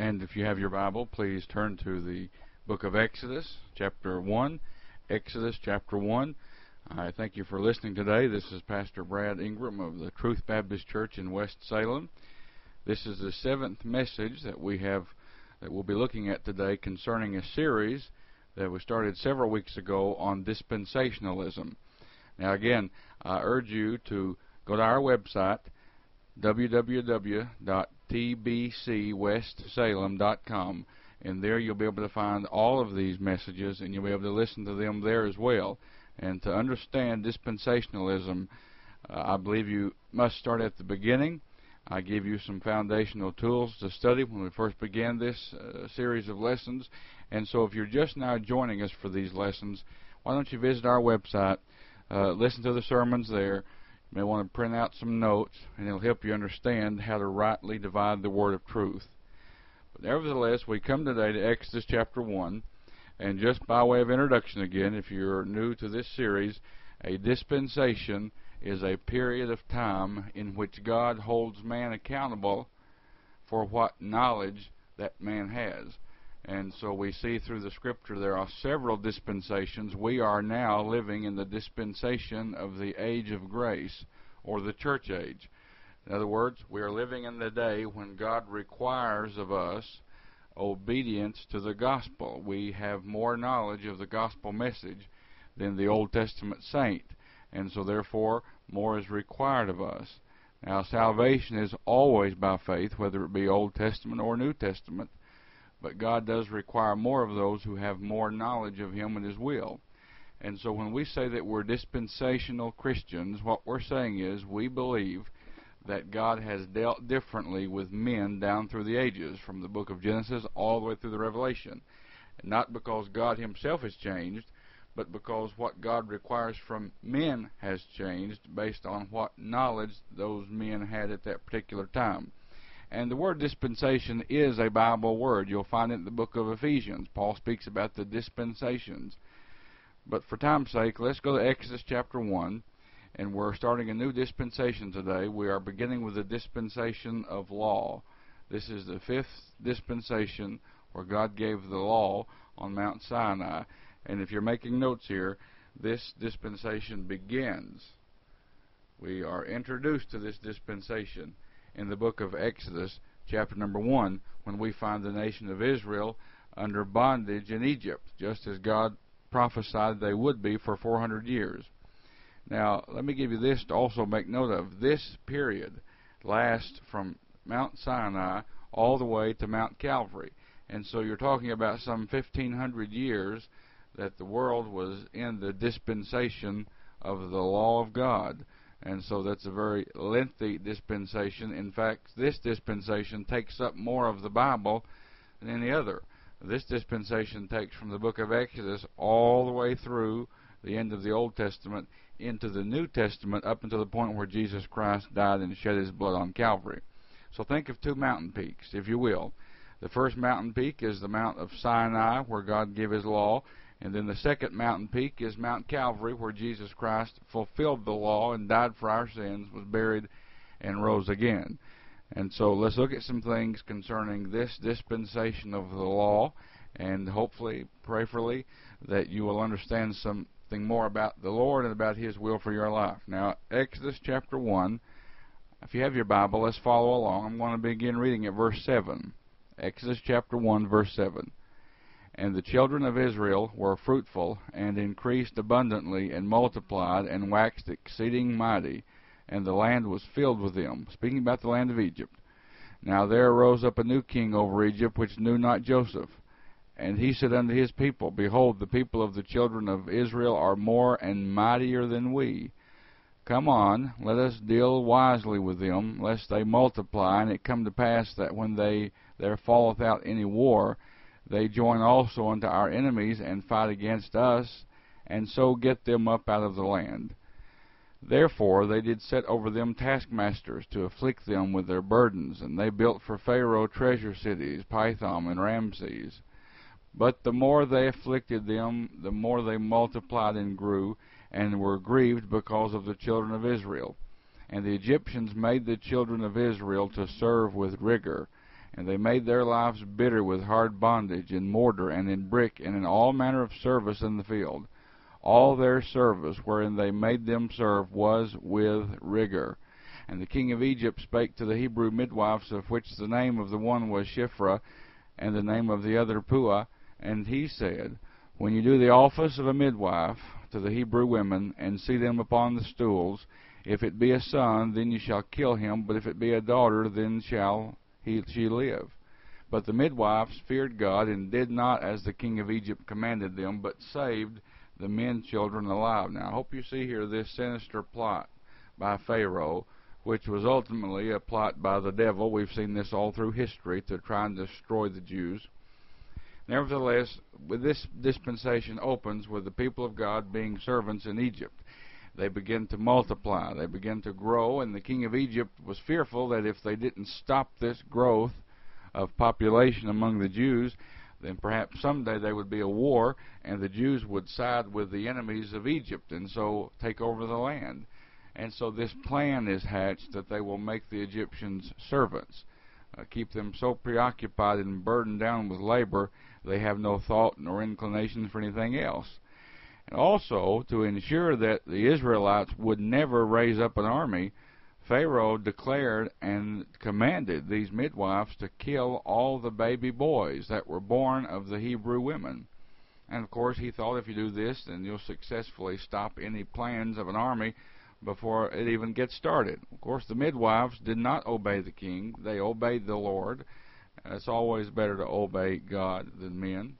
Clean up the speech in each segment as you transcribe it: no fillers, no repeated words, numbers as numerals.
And if you have your Bible, please turn to the book of Exodus, chapter 1. Exodus, chapter 1. I thank you for listening today. This is Pastor Brad Ingram of the Truth Baptist Church in West Salem. This is the seventh message that we'll be looking at today concerning a series that was started several weeks ago on dispensationalism. Now again, I urge you to go to our website, www.tbcwestsalem.com, and there you'll be able to find all of these messages, and you'll be able to listen to them there as well. And to understand dispensationalism, I believe you must start at the beginning. I gave you some foundational tools to study when we first began this series of lessons. And so if you're just now joining us for these lessons, why don't you visit our website, listen to the sermons there. You may want to print out some notes, and it'll help you understand how to rightly divide the word of truth. But nevertheless, we come today to Exodus chapter 1, and just by way of introduction again, if you're new to this series, a dispensation is a period of time in which God holds man accountable for what knowledge that man has. And so we see through the Scripture there are several dispensations. We are now living in the dispensation of the age of grace, or the church age. In other words, we are living in the day when God requires of us obedience to the gospel. We have more knowledge of the gospel message than the Old Testament saint, and so therefore more is required of us. Now, salvation is always by faith, whether it be Old Testament or New Testament, but God does require more of those who have more knowledge of Him and His will. And so when we say that we're dispensational Christians, what we're saying is we believe that God has dealt differently with men down through the ages, from the book of Genesis all the way through the Revelation. And not because God Himself has changed, but because what God requires from men has changed based on what knowledge those men had at that particular time. And the word dispensation is a Bible word. You'll find it in the book of Ephesians. Paul speaks about the dispensations. But for time's sake, let's go to Exodus chapter 1, and we're starting a new dispensation today. We are beginning with the dispensation of law. This is the fifth dispensation where God gave the law on Mount Sinai. And if you're making notes here, this dispensation begins. We are introduced to this dispensation in the book of Exodus, chapter number 1, when we find the nation of Israel under bondage in Egypt, just as God prophesied they would be for 400 years. Now, let me give you this to also make note of. This period lasts from Mount Sinai all the way to Mount Calvary. And so you're talking about some 1,500 years that the world was in the dispensation of the law of God. And so that's a very lengthy dispensation. In fact, this dispensation takes up more of the Bible than any other. This dispensation takes from the book of Exodus all the way through the end of the Old Testament into the New Testament, up until the point where Jesus Christ died and shed His blood on Calvary. So think of two mountain peaks, if you will. The first mountain peak is the Mount of Sinai, where God gave His law. And then the second mountain peak is Mount Calvary, where Jesus Christ fulfilled the law and died for our sins, was buried, and rose again. And so let's look at some things concerning this dispensation of the law, and hopefully, prayerfully, that you will understand something more about the Lord and about His will for your life. Now, Exodus chapter 1, if you have your Bible, let's follow along. I'm going to begin reading at verse 7. Exodus chapter 1, verse 7. And the children of Israel were fruitful, and increased abundantly, and multiplied, and waxed exceeding mighty, and the land was filled with them. Speaking about the land of Egypt. Now there arose up a new king over Egypt, which knew not Joseph. And he said unto his people, Behold, the people of the children of Israel are more and mightier than we. Come on, let us deal wisely with them, lest they multiply, and it come to pass that when there falleth out any war, they join also unto our enemies, and fight against us, and so get them up out of the land. Therefore they did set over them taskmasters, to afflict them with their burdens, and they built for Pharaoh treasure cities, Pithom and Ramses. But the more they afflicted them, the more they multiplied and grew, and were grieved because of the children of Israel. And the Egyptians made the children of Israel to serve with rigor, And they made their lives bitter with hard bondage, in mortar, and in brick, and in all manner of service in the field. All their service wherein they made them serve was with rigor. And the king of Egypt spake to the Hebrew midwives, of which the name of the one was Shiphrah, and the name of the other Puah. And he said, When you do the office of a midwife to the Hebrew women, and see them upon the stools, if it be a son, then you shall kill him, but if it be a daughter, then shall she live. But the midwives feared God, and did not as the king of Egypt commanded them, but saved the men children alive. Now I hope you see here this sinister plot by Pharaoh, which was ultimately a plot by the devil. We've seen this all through history to try and destroy the Jews. Nevertheless, with this dispensation opens with the people of God being servants in Egypt. They begin to multiply, they begin to grow, and the king of Egypt was fearful that if they didn't stop this growth of population among the Jews, then perhaps someday there would be a war, and the Jews would side with the enemies of Egypt, and so take over the land. And so this plan is hatched that they will make the Egyptians servants, keep them so preoccupied and burdened down with labor, they have no thought nor inclination for anything else. And also, to ensure that the Israelites would never raise up an army, Pharaoh declared and commanded these midwives to kill all the baby boys that were born of the Hebrew women. And of course he thought, if you do this, then you'll successfully stop any plans of an army before it even gets started. Of course the midwives did not obey the king, they obeyed the Lord. It's always better to obey God than men.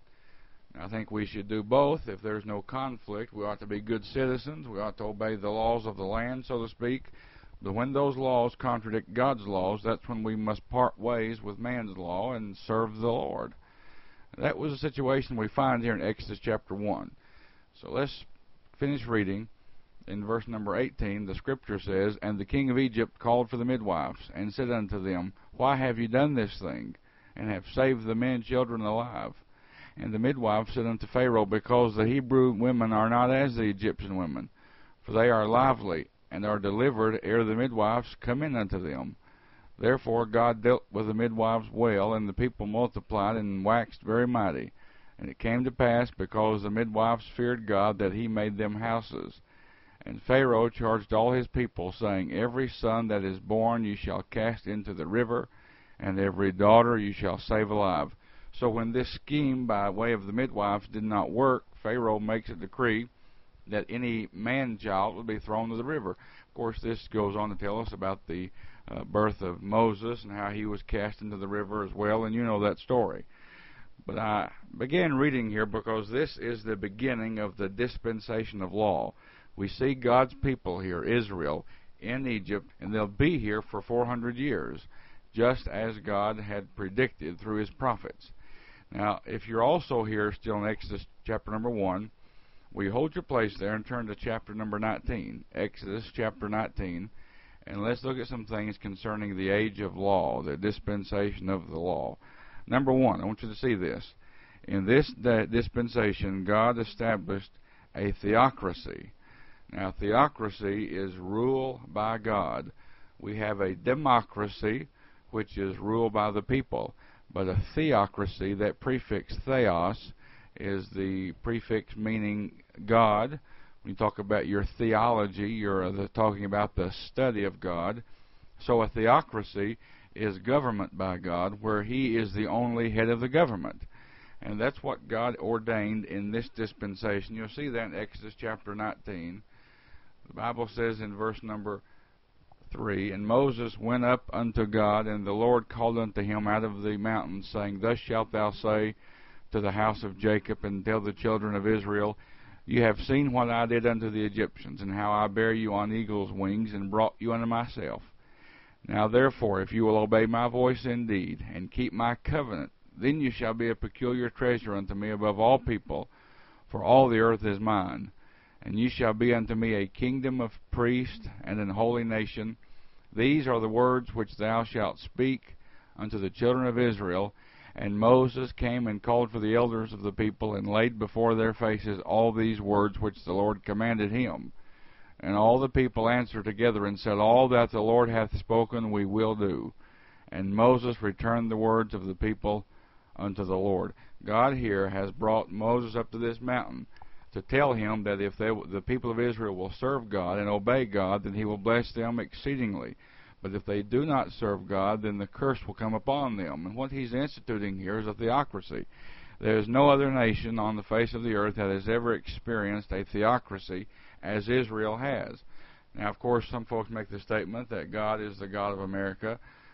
I think we should do both. If there's no conflict, we ought to be good citizens. We ought to obey the laws of the land, so to speak. But when those laws contradict God's laws, that's when we must part ways with man's law and serve the Lord. That was a situation we find here in Exodus chapter 1. So let's finish reading. In verse number 18, the scripture says, And the king of Egypt called for the midwives, and said unto them, Why have you done this thing, and have saved the men children alive? And the midwives said unto Pharaoh, Because the Hebrew women are not as the Egyptian women, for they are lively, and are delivered ere the midwives come in unto them. Therefore God dealt with the midwives well, and the people multiplied and waxed very mighty. And it came to pass, because the midwives feared God, that he made them houses. And Pharaoh charged all his people, saying, Every son that is born you shall cast into the river, and every daughter you shall save alive. So when this scheme by way of the midwives did not work, Pharaoh makes a decree that any man-child would be thrown to the river. Of course, this goes on to tell us about the birth of Moses and how he was cast into the river as well, and you know that story. But I began reading here because this is the beginning of the dispensation of law. We see God's people here, Israel, in Egypt, and they'll be here for 400 years, just as God had predicted through his prophets. Now, if you're also here still in Exodus chapter number 1, will you hold your place there and turn to chapter number 19, Exodus chapter 19, and let's look at some things concerning the age of law, the dispensation of the law. Number 1, I want you to see this. In this dispensation, God established a theocracy. Now, theocracy is rule by God. We have a democracy, which is ruled by the people. But a theocracy, that prefix theos, is the prefix meaning God. When you talk about your theology, you're talking about the study of God. So a theocracy is government by God, where he is the only head of the government. And that's what God ordained in this dispensation. You'll see that in Exodus chapter 19. The Bible says in verse number 3, And Moses went up unto God, and the Lord called unto him out of the mountains, saying, Thus shalt thou say to the house of Jacob, and tell the children of Israel, You have seen what I did unto the Egyptians, and how I bare you on eagle's wings, and brought you unto myself. Now therefore, if you will obey my voice indeed, and keep my covenant, then you shall be a peculiar treasure unto me above all people, for all the earth is mine. And ye shall be unto me a kingdom of priests and an holy nation. These are the words which thou shalt speak unto the children of Israel. And Moses came and called for the elders of the people, and laid before their faces all these words which the Lord commanded him. And all the people answered together and said, All that the Lord hath spoken we will do. And Moses returned the words of the people unto the Lord. God here has brought Moses up to this mountain to tell him that if the people of Israel will serve God and obey God, then he will bless them exceedingly. But if they do not serve God, then the curse will come upon them. And what he's instituting here is a theocracy. There is no other nation on the face of the earth that has ever experienced a theocracy as Israel has. Now, of course, some folks make the statement that God is the God of America.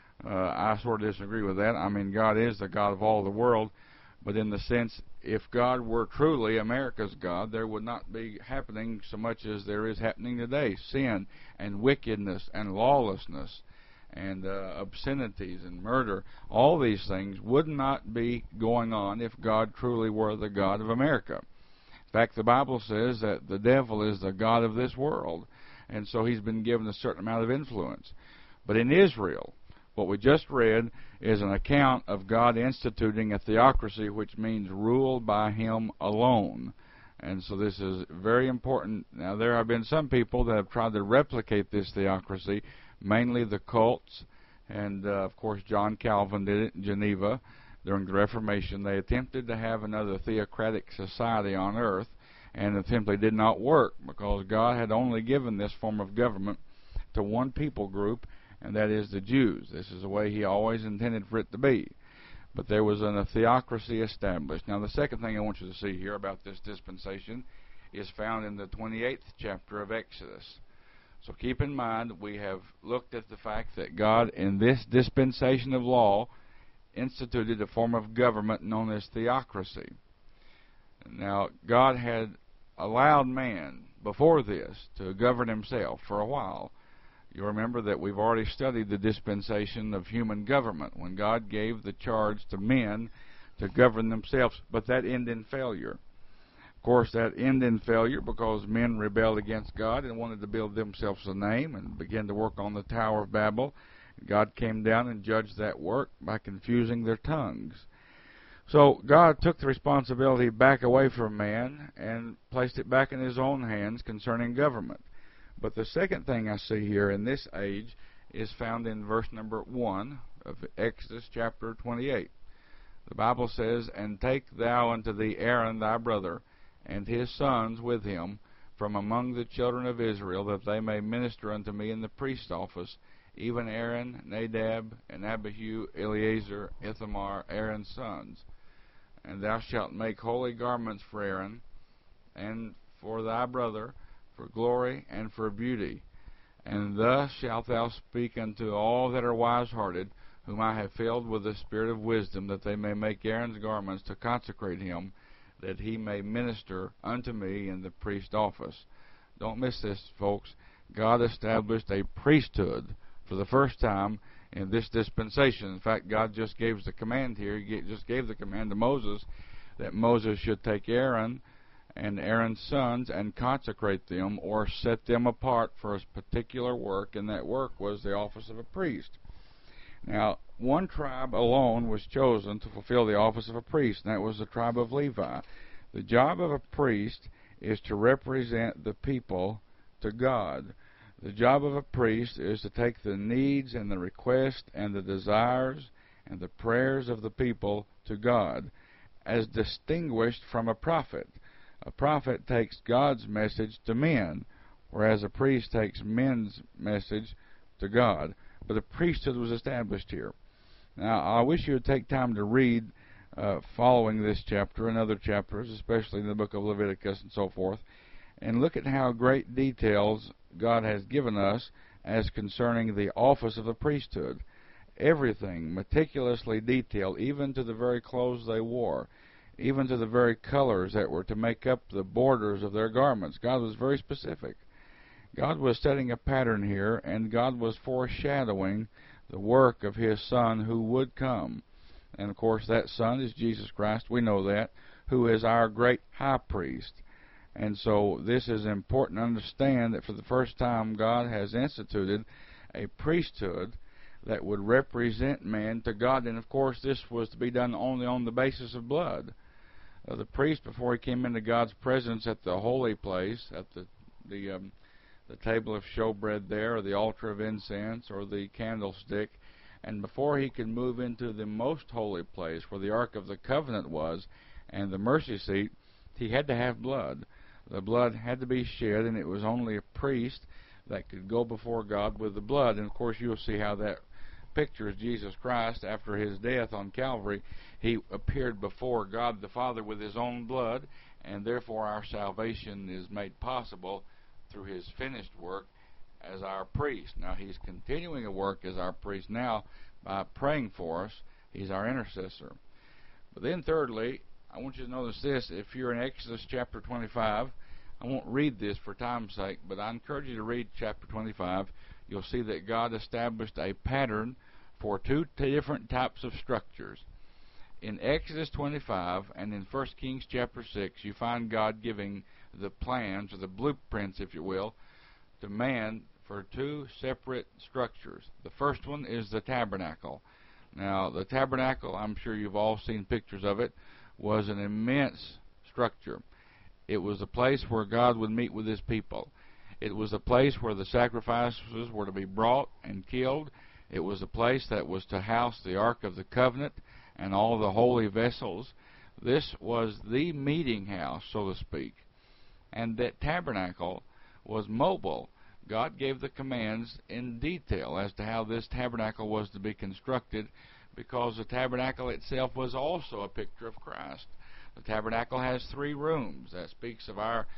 I sort of disagree with that. I mean, God is the God of all the world, but in the sense, if God were truly America's God, there would not be happening so much as there is happening today. Sin and wickedness and lawlessness and obscenities and murder, all these things would not be going on if God truly were the God of America. In fact, the Bible says that the devil is the god of this world, and so he's been given a certain amount of influence. But in Israel, what we just read is an account of God instituting a theocracy, which means ruled by him alone. And so this is very important. Now, there have been some people that have tried to replicate this theocracy, mainly the cults, and of course John Calvin did it in Geneva during the Reformation. They attempted to have another theocratic society on earth, and it simply did not work, because God had only given this form of government to one people group, and that is the Jews. This is the way he always intended for it to be. But there was a theocracy established. Now, the second thing I want you to see here about this dispensation is found in the 28th chapter of Exodus. So keep in mind, we have looked at the fact that God, in this dispensation of law, instituted a form of government known as theocracy. Now, God had allowed man before this to govern himself for a while. You remember that we've already studied the dispensation of human government, when God gave the charge to men to govern themselves, but that ended in failure. Of course, that ended in failure because men rebelled against God and wanted to build themselves a name and began to work on the Tower of Babel. God came down and judged that work by confusing their tongues. So God took the responsibility back away from man and placed it back in his own hands concerning government. But the second thing I see here in this age is found in verse number 1 of Exodus chapter 28. The Bible says, "And take thou unto thee Aaron thy brother, and his sons with him, from among the children of Israel, that they may minister unto me in the priest's office, even Aaron, Nadab, and Abihu, Eleazar, Ithamar, Aaron's sons. And thou shalt make holy garments for Aaron, and for thy brother, for glory and for beauty. And thus shalt thou speak unto all that are wise-hearted, whom I have filled with the spirit of wisdom, that they may make Aaron's garments to consecrate him, that he may minister unto me in the priest office." Don't miss this, folks. God established a priesthood for the first time in this dispensation. In fact, God just gave the command here. He just gave the command to Moses that Moses should take Aaron and Aaron's sons and consecrate them, or set them apart for a particular work, and that work was the office of a priest. Now, one tribe alone was chosen to fulfill the office of a priest, and that was the tribe of Levi. The job of a priest is to represent the people to God. The job of a priest is to take the needs and the requests and the desires and the prayers of the people to God, as distinguished from a prophet. A prophet takes God's message to men, whereas a priest takes men's message to God. But a priesthood was established here. Now, I wish you would take time to read following this chapter and other chapters, especially in the book of Leviticus and so forth, and look at how great details God has given us as concerning the office of the priesthood. Everything meticulously detailed, even to the very clothes they wore, even to the very colors that were to make up the borders of their garments. God was very specific. God was setting a pattern here, and God was foreshadowing the work of his Son who would come. And of course that Son is Jesus Christ, we know that, who is our great high priest. And so this is important to understand, that for the first time God has instituted a priesthood that would represent man to God. And of course this was to be done only on the basis of blood. The priest, before he came into God's presence at the holy place, at the table of showbread there, or the altar of incense, or the candlestick, And before he could move into the most holy place where the Ark of the Covenant was and the mercy seat, he had to have blood. The blood had to be shed, and it was only a priest that could go before God with the blood. And of course you'll see how that pictures Jesus Christ after his death on Calvary. He appeared before God the Father with his own blood, and therefore our salvation is made possible through his finished work as our priest. Now he's continuing a work as our priest now by praying for us. He's our intercessor. But then thirdly, I want you to notice this. If you're in Exodus chapter 25, I won't read this for time's sake, but I encourage you to read chapter 25. You'll see that God established a pattern for two different types of structures. In Exodus 25 and in 1 Kings chapter 6, you find God giving the plans, or the blueprints, if you will, to man for two separate structures. The first one is the tabernacle. Now, the tabernacle, I'm sure you've all seen pictures of it, was an immense structure. It was a place where God would meet with his people. It was a place where the sacrifices were to be brought and killed. It was a place that was to house the Ark of the Covenant and all the holy vessels. This was the meeting house, so to speak. And that tabernacle was mobile. God gave the commands in detail as to how this tabernacle was to be constructed, because the tabernacle itself was also a picture of Christ. The tabernacle has 3 rooms. That speaks of our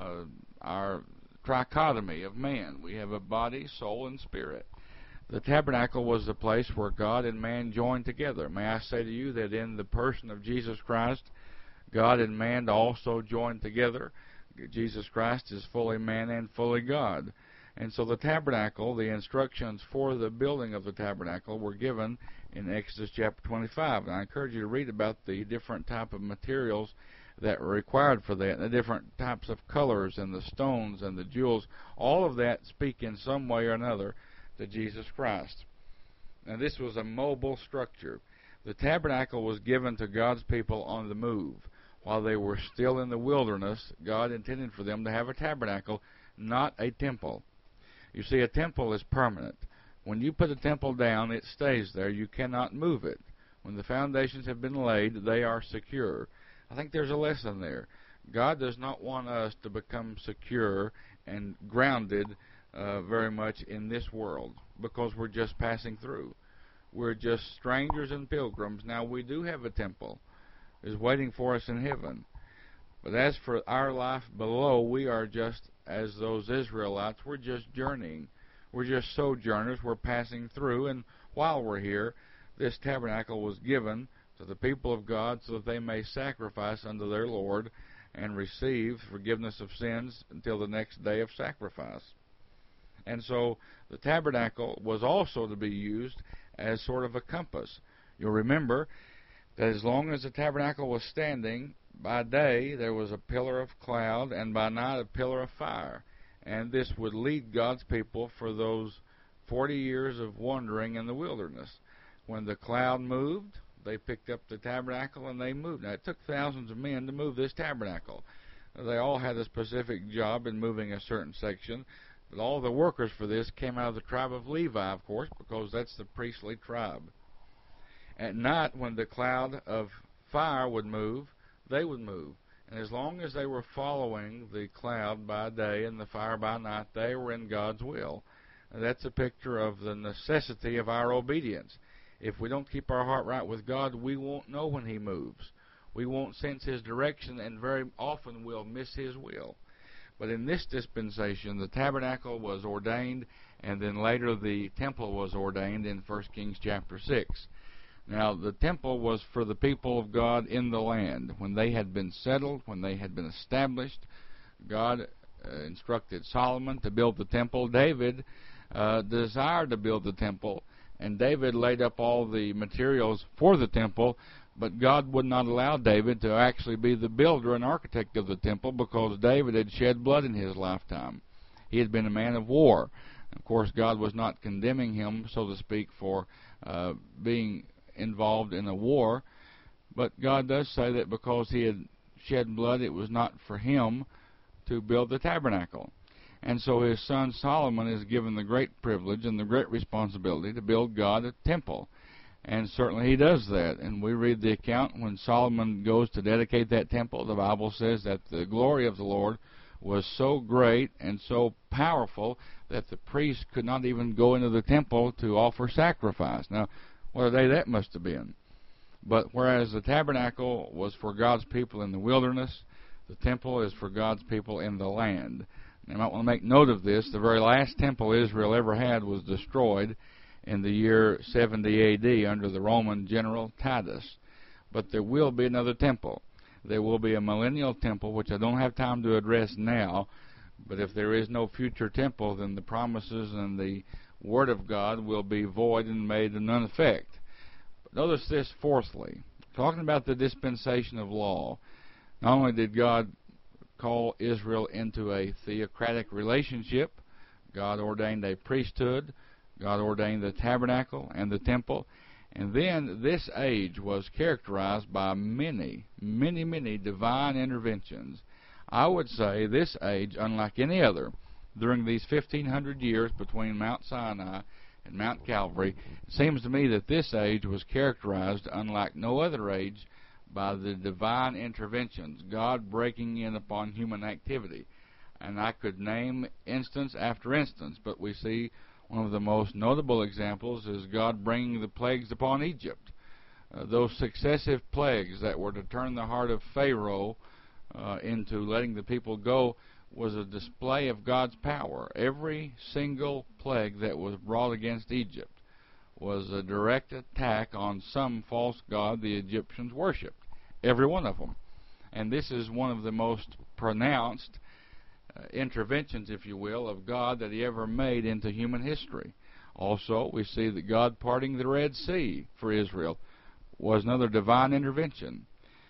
trichotomy of man. We have a body, soul, and spirit. The tabernacle was the place where God and man joined together. May I say to you that in the person of Jesus Christ, God and man also joined together. Jesus Christ is fully man and fully God. And so the tabernacle, the instructions for the building of the tabernacle were given in Exodus chapter 25. And I encourage you to read about the different type of materials that were required for that, and the different types of colors and the stones and the jewels. All of that speak in some way or another to Jesus Christ. Now this was a mobile structure. The tabernacle was given to God's people on the move. While they were still in the wilderness, God intended for them to have a tabernacle, not a temple. You see, a temple is permanent. When you put a temple down, it stays there. You cannot move it. When the foundations have been laid, they are secure. I think there's a lesson there. God does not want us to become secure and grounded very much in this world, because we're just passing through. We're just strangers and pilgrims. Now, we do have a temple. It's waiting for us in heaven. But as for our life below, we are just as those Israelites. We're just journeying. We're just sojourners. We're passing through. And while we're here, this tabernacle was given to the people of God so that they may sacrifice unto their Lord and receive forgiveness of sins until the next day of sacrifice. And so the tabernacle was also to be used as sort of a compass. You'll remember that as long as the tabernacle was standing, by day there was a pillar of cloud, and by night a pillar of fire. And this would lead God's people for those 40 years of wandering in the wilderness. When the cloud moved, they picked up the tabernacle and they moved. Now, it took thousands of men to move this tabernacle. They all had a specific job in moving a certain section, but all the workers for this came out of the tribe of Levi, of course, because that's the priestly tribe. At night, when the cloud of fire would move, they would move. And as long as they were following the cloud by day and the fire by night, they were in God's will. And that's a picture of the necessity of our obedience. If we don't keep our heart right with God, we won't know when He moves. We won't sense His direction, and very often we'll miss His will. But in this dispensation, the tabernacle was ordained, and then later the temple was ordained in 1 Kings chapter 6. Now, the temple was for the people of God in the land. When they had been settled, when they had been established, God instructed Solomon to build the temple. David desired to build the temple, and David laid up all the materials for the temple, but God would not allow David to actually be the builder and architect of the temple, because David had shed blood in his lifetime. He had been a man of war. Of course, God was not condemning him, so to speak, for being involved in a war, but God does say that because he had shed blood, it was not for him to build the tabernacle. And so his son Solomon is given the great privilege and the great responsibility to build God a temple. And certainly he does that. And we read the account when Solomon goes to dedicate that temple. The Bible says that the glory of the Lord was so great and so powerful that the priest could not even go into the temple to offer sacrifice. Now, what a day that must have been. But whereas the tabernacle was for God's people in the wilderness, the temple is for God's people in the land. And you might want to make note of this. The very last temple Israel ever had was destroyed in the year 70 A.D. under the Roman general Titus. But there will be another temple. There will be a millennial temple, which I don't have time to address now. But if there is no future temple, then the promises and the Word of God will be void and made of none effect. But notice this fourthly. Talking about the dispensation of law, not only did God call Israel into a theocratic relationship, God ordained a priesthood, God ordained the tabernacle and the temple, and then this age was characterized by many, many, many divine interventions. I would say this age, unlike any other, during these 1,500 years between Mount Sinai and Mount Calvary, it seems to me that this age was characterized, unlike no other age, by the divine interventions, God breaking in upon human activity. And I could name instance after instance, but we see one of the most notable examples is God bringing the plagues upon Egypt. Those successive plagues that were to turn the heart of Pharaoh into letting the people go was a display of God's power. Every single plague that was brought against Egypt was a direct attack on some false god the Egyptians worshipped. Every one of them. And this is one of the most pronounced interventions, if you will, of God that he ever made into human history. Also, we see that God parting the Red Sea for Israel was another divine intervention.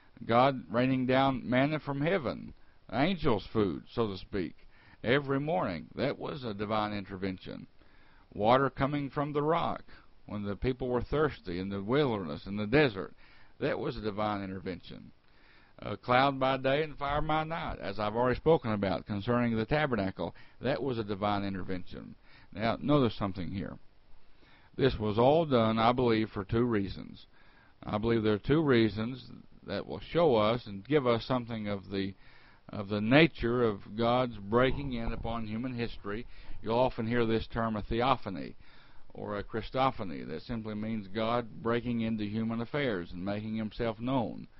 God raining down manna from heaven, angels' food, so to speak, every morning. That was a divine intervention. Water coming from the rock when the people were thirsty in the wilderness, in the desert. That was a divine intervention. Cloud by day and fire by night, as I've already spoken about concerning the tabernacle. That was a divine intervention. Now, notice something here. This was all done, I believe, for two reasons. I believe there are two reasons that will show us and give us something of the nature of God's breaking in upon human history. You'll often hear this term a theophany or a Christophany. That simply means God breaking into human affairs and making himself known.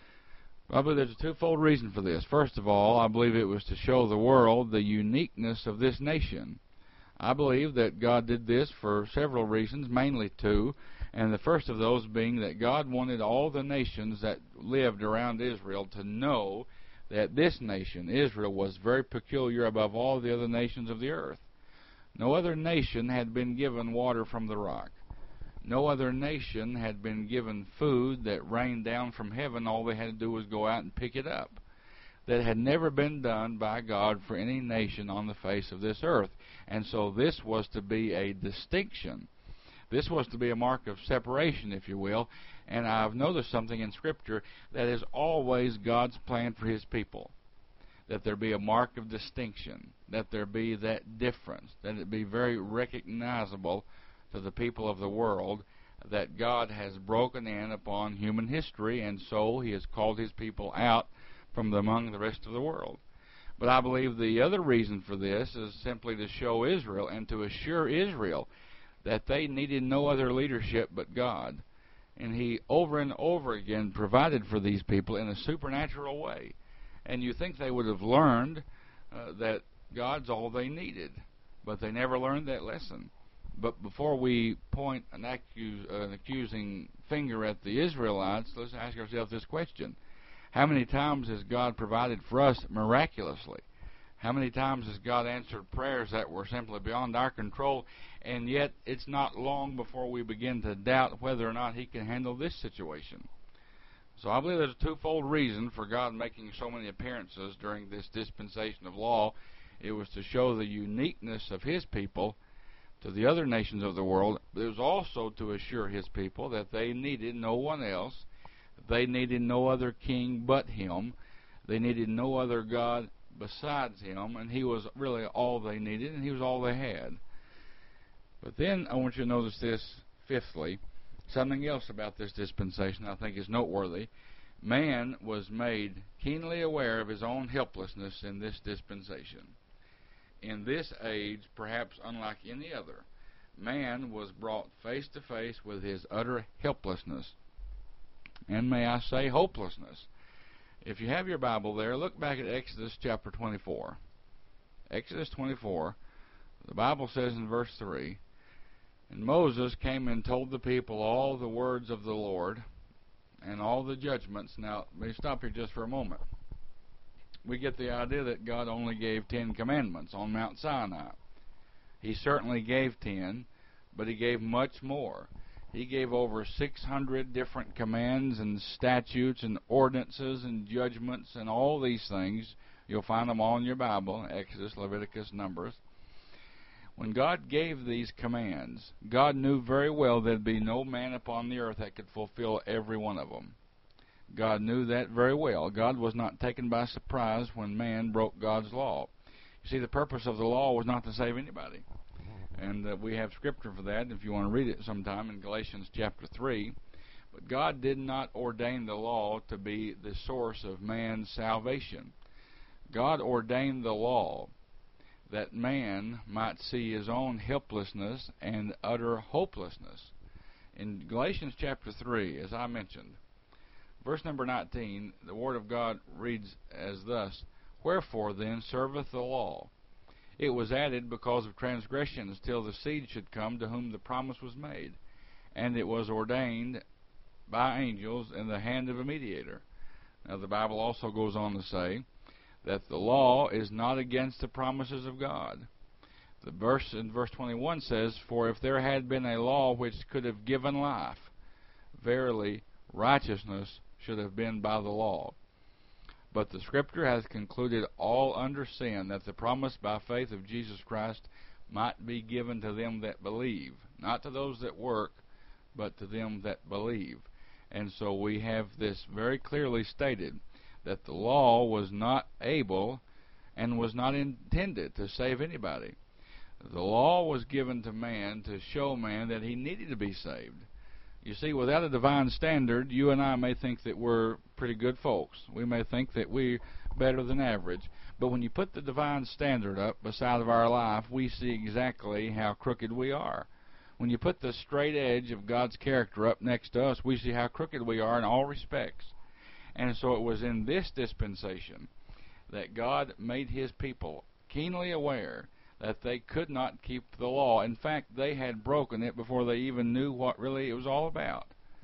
I believe there's a twofold reason for this. First of all, I believe it was to show the world the uniqueness of this nation. I believe that God did this for several reasons, mainly two, and the first of those being that God wanted all the nations that lived around Israel to know that this nation, Israel, was very peculiar above all the other nations of the earth. No other nation had been given water from the rock. No other nation had been given food that rained down from heaven. All they had to do was go out and pick it up. That had never been done by God for any nation on the face of this earth. And so this was to be a distinction. This was to be a mark of separation, if you will. And I've noticed something in Scripture that is always God's plan for his people. That there be a mark of distinction. That there be that difference. That it be very recognizable to the people of the world that God has broken in upon human history, and so he has called his people out from among the rest of the world. But I believe the other reason for this is simply to show Israel and to assure Israel that they needed no other leadership but God. And he over and over again provided for these people in a supernatural way. And you think they would have learned that God's all they needed, but they never learned that lesson. But before we point an accusing finger at the Israelites, let's ask ourselves this question. How many times has God provided for us miraculously? How many times has God answered prayers that were simply beyond our control, and yet it's not long before we begin to doubt whether or not he can handle this situation? So I believe there's a twofold reason for God making so many appearances during this dispensation of law. It was to show the uniqueness of his people to the other nations of the world, but it was also to assure his people that they needed no one else. They needed no other king but him. They needed no other God besides him, and he was really all they needed, and he was all they had. But then I want you to notice this, fifthly, something else about this dispensation I think is noteworthy. Man was made keenly aware of his own helplessness in this dispensation. In this age, perhaps unlike any other, man was brought face to face with his utter helplessness, and may I say hopelessness. If you have your Bible there, look back at Exodus chapter 24. Exodus 24, the Bible says in verse 3, "And Moses came and told the people all the words of the Lord and all the judgments." Now, let me stop here just for a moment. We get the idea that God only gave 10 commandments on Mount Sinai. He certainly gave 10, but he gave much more. He gave over 600 different commands and statutes and ordinances and judgments and all these things. You'll find them all in your Bible, Exodus, Leviticus, Numbers. When God gave these commands, God knew very well there'd be no man upon the earth that could fulfill every one of them. God knew that very well. God was not taken by surprise when man broke God's law. You see, the purpose of the law was not to save anybody. And we have scripture for that if you want to read it sometime in Galatians chapter 3. But God did not ordain the law to be the source of man's salvation. God ordained the law that man might see his own helplessness and utter hopelessness. In Galatians chapter 3, as I mentioned, verse number 19, the Word of God reads as thus, "Wherefore then serveth the law? It was added because of transgressions, till the seed should come to whom the promise was made. And it was ordained by angels in the hand of a mediator." Now the Bible also goes on to say that the law is not against the promises of God. The verse in verse 21 says, "For if there had been a law which could have given life, verily righteousness should have been by the law. But the Scripture hath concluded all under sin, that the promise by faith of Jesus Christ might be given to them that believe." Not to those that work, but to them that believe. And so we have this very clearly stated, that the law was not able and was not intended to save anybody. The law was given to man to show man that he needed to be saved. You see, without a divine standard, you and I may think that we're pretty good folks. We may think that we're better than average. But when you put the divine standard up beside of our life, we see exactly how crooked we are. When you put the straight edge of God's character up next to us, we see how crooked we are in all respects. And so it was in this dispensation that God made his people keenly aware that they could not keep the law. In fact, they had broken it before they even knew what really it was all about.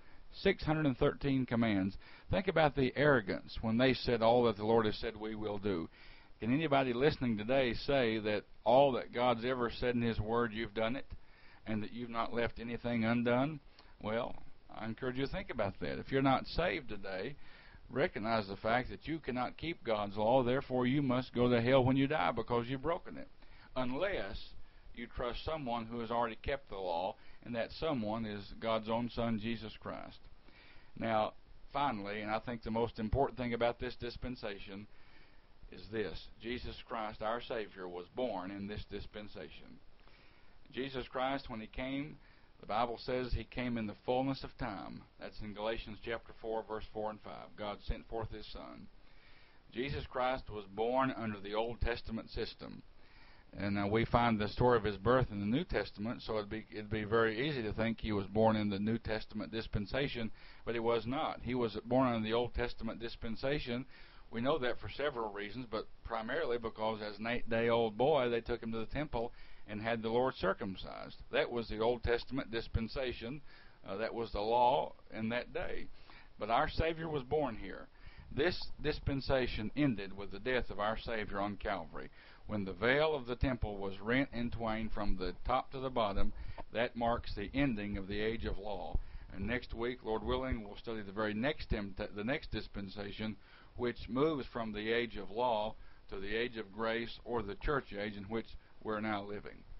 613 commands. Think about the arrogance when they said all that the Lord has said we will do. Can anybody listening today say that all that God's ever said in his word, you've done it, and that you've not left anything undone? Well, I encourage you to think about that. If you're not saved today, recognize the fact that you cannot keep God's law, therefore you must go to hell when you die because you've broken it. Unless you trust someone who has already kept the law, and that someone is God's own Son, Jesus Christ. Now, finally, and I think the most important thing about this dispensation is this: Jesus Christ, our Savior, was born in this dispensation. Jesus Christ, when he came, the Bible says he came in the fullness of time. That's in Galatians chapter 4, verse 4 and 5. God sent forth his Son. Jesus Christ was born under the Old Testament system. And we find the story of his birth in the New Testament, so it'd be very easy to think he was born in the New Testament dispensation, but he was not. He was born in the Old Testament dispensation. We know that for several reasons, but primarily because as an 8-day-old boy, they took him to the temple and had the Lord circumcised. That was the Old Testament dispensation. That was the law in that day. But our Savior was born here. This dispensation ended with the death of our Savior on Calvary. When the veil of the temple was rent in twain from the top to the bottom, that marks the ending of the age of law. And next week, Lord willing, we'll study the next dispensation, which moves from the age of law to the age of grace, or the church age in which we're now living.